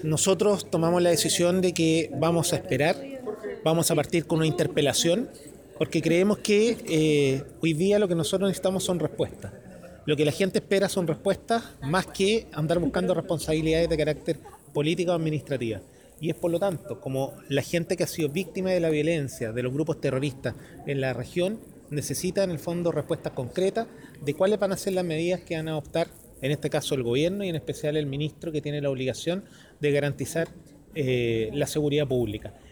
Nosotros tomamos la decisión de que vamos a esperar, vamos a partir con una interpelación, porque creemos que hoy día lo que nosotros necesitamos son respuestas. Lo que la gente espera son respuestas más que andar buscando responsabilidades de carácter político o administrativa. Y es por lo tanto, como la gente que ha sido víctima de la violencia de los grupos terroristas en la región necesita en el fondo respuestas concretas de cuáles van a ser las medidas que van a adoptar, en este caso el gobierno y en especial el ministro que tiene la obligación de garantizar la seguridad pública.